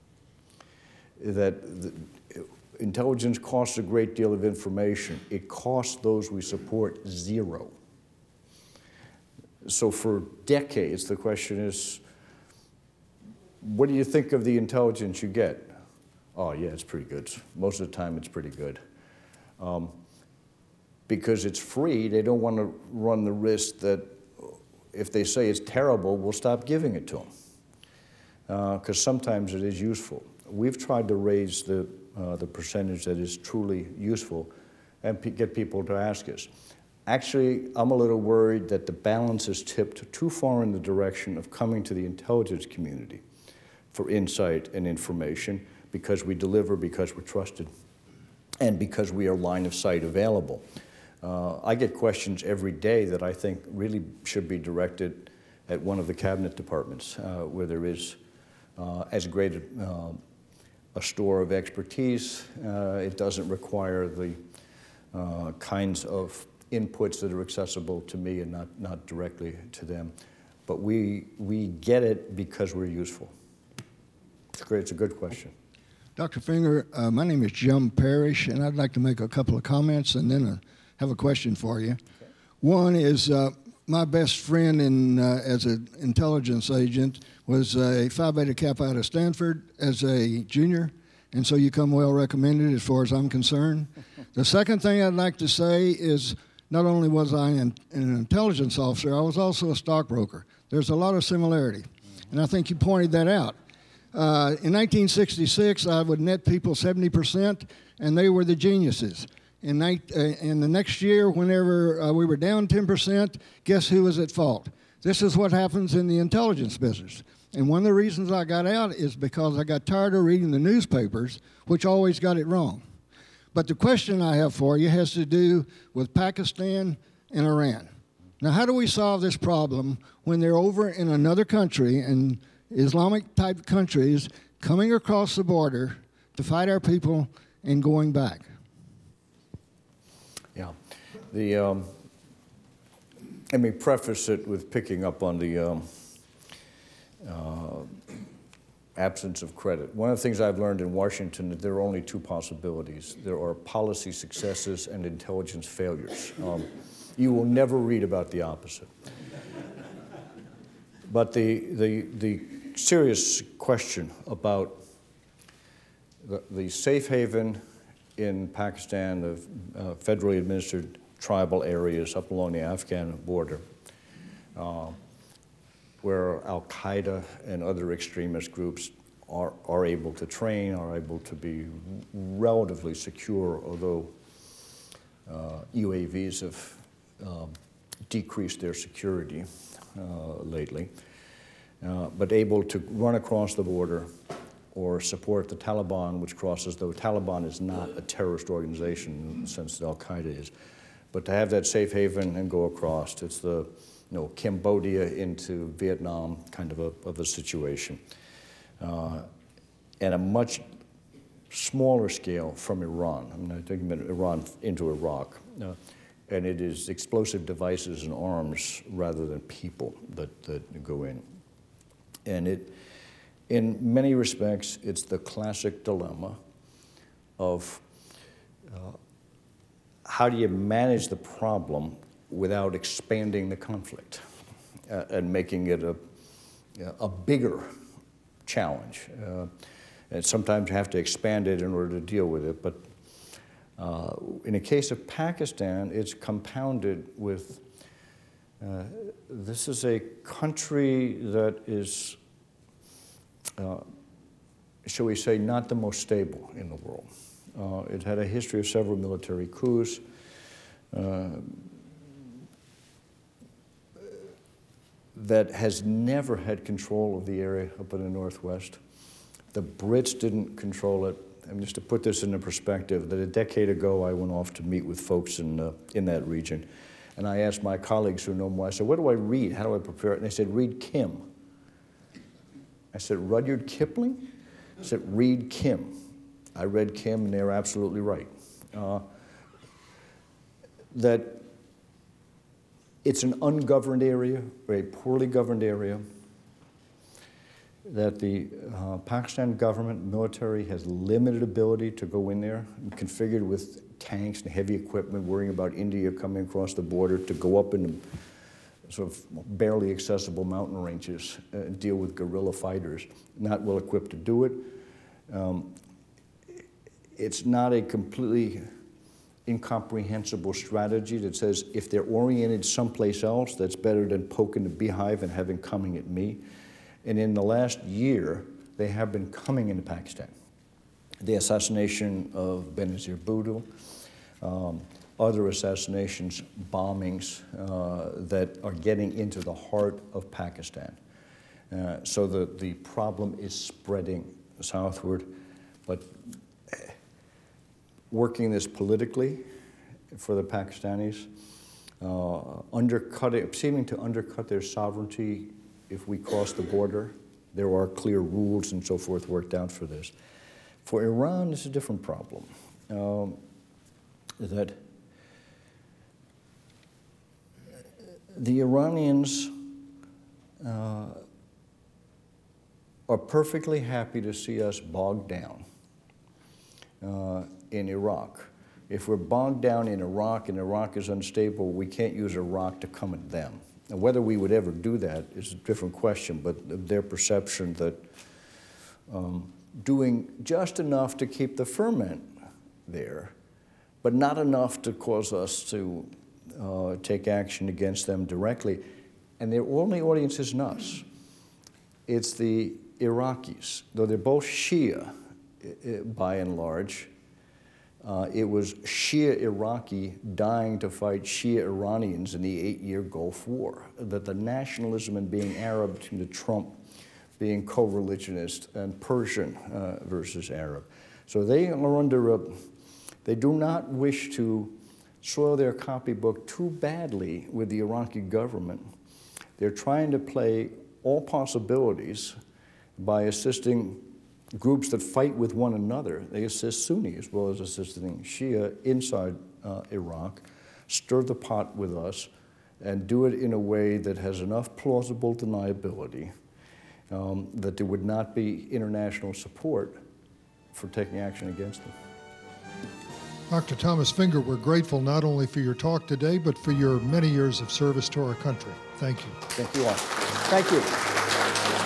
That the, intelligence costs a great deal of information. It costs those we support zero. So for decades, the question is, what do you think of the intelligence you get? Oh, yeah, it's pretty good. Most of the time, it's pretty good. Um, because it's free, they don't want to run the risk that if they say it's terrible, we'll stop giving it to them. Because uh, sometimes it is useful. We've tried to raise the, uh, the percentage that is truly useful and p- get people to ask us. Actually, I'm a little worried that the balance is tipped too far in the direction of coming to the intelligence community for insight and information because we deliver, because we're trusted, and because we are line of sight available. Uh, I get questions every day that I think really should be directed at one of the cabinet departments uh, where there is uh, as great a, uh, a store of expertise. Uh, it doesn't require the uh, kinds of inputs that are accessible to me and not, not directly to them. But we, we get it because we're useful. It's great. It's a good question. Doctor Finger, uh, my name is Jim Parrish, and I'd like to make a couple of comments and then a, have a question for you. Okay. One is uh, my best friend in, uh, as an intelligence agent was a Phi Beta Kappa out of Stanford as a junior, and so you come well recommended as far as I'm concerned. The second thing I'd like to say is not only was I an, an intelligence officer, I was also a stockbroker. There's a lot of similarity, and I think you pointed that out. Uh, in nineteen sixty-six, I would net people seventy percent, and they were the geniuses. In, night, uh, in the next year, whenever uh, we were down ten percent, guess who was at fault? This is what happens in the intelligence business. And one of the reasons I got out is because I got tired of reading the newspapers, which always got it wrong. But the question I have for you has to do with Pakistan and Iran. Now, how do we solve this problem when they're over in another country, and Islamic-type countries coming across the border to fight our people and going back? Yeah. The, um, let me preface it with picking up on the um, uh, absence of credit. One of the things I've learned in Washington is there are only two possibilities. There are policy successes and intelligence failures. Um, you will never read about the opposite. But the, the, the serious question about the, the safe haven in Pakistan, the uh, federally administered tribal areas up along the Afghan border, uh, where Al-Qaeda and other extremist groups are, are able to train, are able to be relatively secure, although uh, U A Vs have um, decreased their security uh, lately. Uh, but able to run across the border or support the Taliban, which crosses, though Taliban is not a terrorist organization in the sense that Al-Qaeda is, but to have that safe haven and go across. It's the, you know, Cambodia into Vietnam kind of a, of a situation. Uh, and a much smaller scale from Iran. I'm not talking about Iran into Iraq. Uh, and it is explosive devices and arms rather than people that, that go in. And it, in many respects, it's the classic dilemma of uh, how do you manage the problem without expanding the conflict uh, and making it a, a bigger challenge. Uh, and sometimes you have to expand it in order to deal with it. But uh, in the case of Pakistan, it's compounded with, uh, this is a country that is, uh, shall we say, not the most stable in the world. Uh, it had a history of several military coups. Uh, that has never had control of the area up in the northwest. The Brits didn't control it. I mean, just to put this into perspective, that a decade ago I went off to meet with folks in, uh, in that region. And I asked my colleagues who know more, I said, what do I read? How do I prepare it? And they said, read Kim. I said, Rudyard Kipling? I said, read Kim. I read Kim, and they're absolutely right. Uh, that it's an ungoverned area, or a poorly governed area, that the uh, Pakistan government military has limited ability to go in there, and configured with tanks and heavy equipment, worrying about India coming across the border to go up in sort of barely accessible mountain ranges uh, and deal with guerrilla fighters, not well equipped to do it. Um, it's not a completely incomprehensible strategy that says if they're oriented someplace else, that's better than poking the beehive and having coming at me. And in the last year, they have been coming into Pakistan. The assassination of Benazir Bhutto, um, other assassinations, bombings uh, that are getting into the heart of Pakistan. Uh, so the, the problem is spreading southward, but working this politically for the Pakistanis, uh, undercutting, seeming to undercut their sovereignty if we cross the border. There are clear rules and so forth worked out for this. For Iran, it's a different problem. Um, that the Iranians uh, are perfectly happy to see us bogged down uh, in Iraq. If we're bogged down in Iraq and Iraq is unstable, we can't use Iraq to come at them. Now, whether we would ever do that is a different question, but their perception that um, doing just enough to keep the ferment there, but not enough to cause us to uh, take action against them directly. And their only audience isn't us. It's the Iraqis. Though they're both Shia, by and large, uh, it was Shia Iraqi dying to fight Shia Iranians in the eight-year Gulf War. That the nationalism and being Arab between the Trump being co-religionist and Persian uh, versus Arab. So they are under a, they do not wish to soil their copybook too badly with the Iraqi government. They're trying to play all possibilities by assisting groups that fight with one another. They assist Sunni as well as assisting Shia inside uh, Iraq, stir the pot with us, and do it in a way that has enough plausible deniability um, that there would not be international support for taking action against them. Doctor Thomas Finger, we're grateful not only for your talk today, but for your many years of service to our country. Thank you. Thank you all. Thank you.